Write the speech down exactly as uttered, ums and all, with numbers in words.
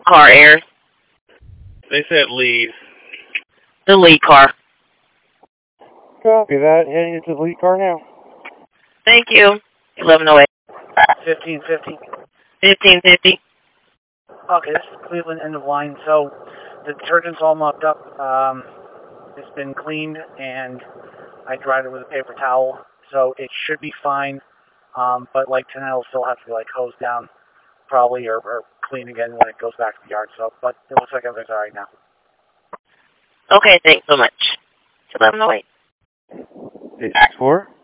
car airs? They said lead. The lead car. Copy that. Heading into the lead car now. Thank you. eleven oh eight. fifteen fifty. fifteen fifty. Okay, this is Cleveland, end of line. So the detergent's all mopped up. Um, it's been cleaned, and I dried it with a paper towel, so it should be fine. Um, but like tonight, will still have to be like hosed down, probably, or, or clean again when it goes back to the yard. So, but it looks like everything's all right now. Okay, thanks so much. eleven oh eight. eight six four.